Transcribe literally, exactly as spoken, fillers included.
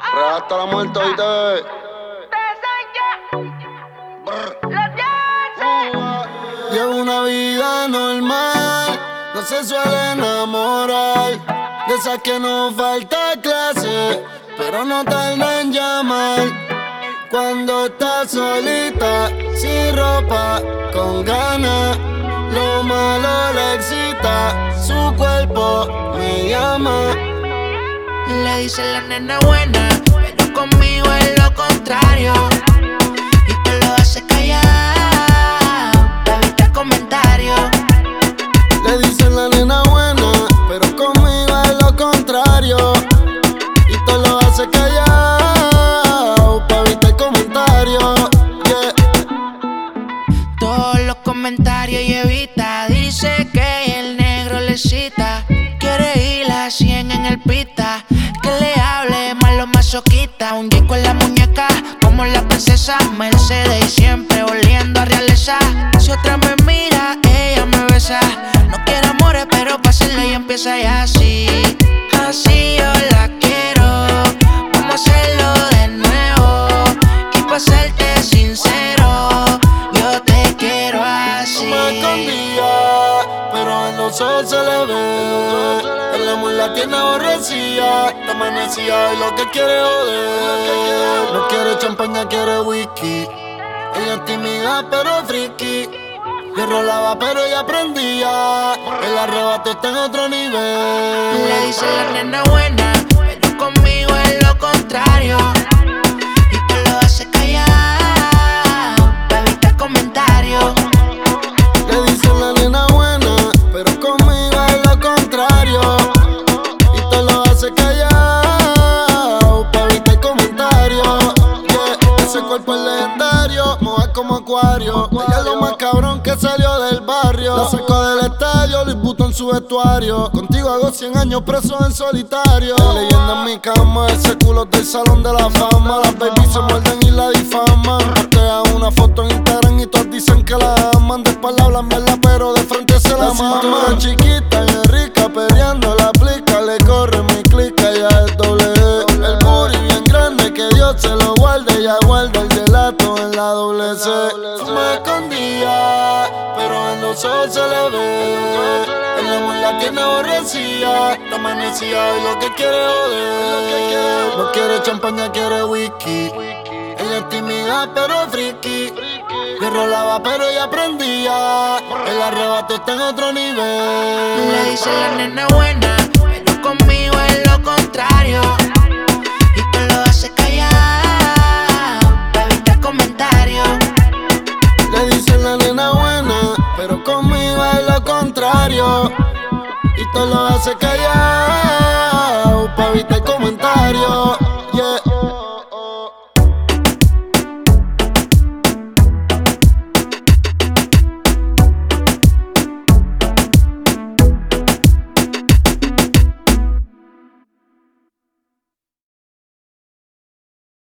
Real hasta la muerte, oíste. Llevo una vida normal, no se suele enamorar. De esas que no falta clase, pero no tarda en llamar. Cuando está solita, sin ropa, con ganas, lo malo le excita, su cuerpo me llama. Le dice la nena buena, pero conmigo es lo contrario. Y te lo hace callar, te evita el comentario. Le dicen la nena buena, pero conmigo es lo contrario. Y te lo hace callado, pa' evitar comentarios, yeah. Todos los comentarios y evita. Dice que el negro le cita. Quiere ir a cien en el pita. Que le hable más lo masoquista. Un disco en la muñeca, como la princesa Mercedes. Y siempre oliendo a realeza. Si otra me mira, ella me besa. No quiere amores, pero pa' hacerlo y empieza ya así. Así yo la quiero. Vamos a hacerlo de nuevo. Y pa' serte sincero, yo te quiero así. No me escondía, pero en los ojos se le ve. El amor la tiene aborrecida, está amanecida y lo que quiere joder. No quiere champaña, quiere whisky. Ella es tímida pero friki. Yo rolaba pero ella aprendía. El arrebato está en otro nivel. Le dice la nena buena, pero conmigo es lo contrario. Y te lo hace callar, pa' evitar comentarios. Le dicen la nena buena, pero conmigo es lo contrario. Y te lo hace callado, pa' evitar comentarios, yeah. Ese cuerpo es legendario, moja como acuario. Ella es lo más cabrón que salió del barrio. La sacó del estadio, Luis Butón en su vestuario. Contigo hago cien años preso en solitario. Leyenda en mi cama, ese culo del salón de la fama. Las babies se muerden y la difaman. Postea una foto en Instagram y todos dicen que la aman. De espalda hablan mierda, pero de frente se la maman. Chiquita y rica, peleando la plica. Le corre mi clica, ya es doble E. El booty bien grande, que Dios se lo guarde. Ya guarda el gelato en la doble C. No me escondía, pero en los ojos se le ve. El amor la tiene aborrecida, está amanecida y lo que quiere joder. No quiere champaña, quiere whisky. Ella es tímida pero friki. Yo rolaba pero ella aprendía. El arrebato está en otro nivel. Le dice la nena buena, pero conmigo es lo contrario. Y te lo hace callar, pa' evitar comentarios. Le dicen la nena buena, pero conmigo es lo contrario. Y te lo hace callar.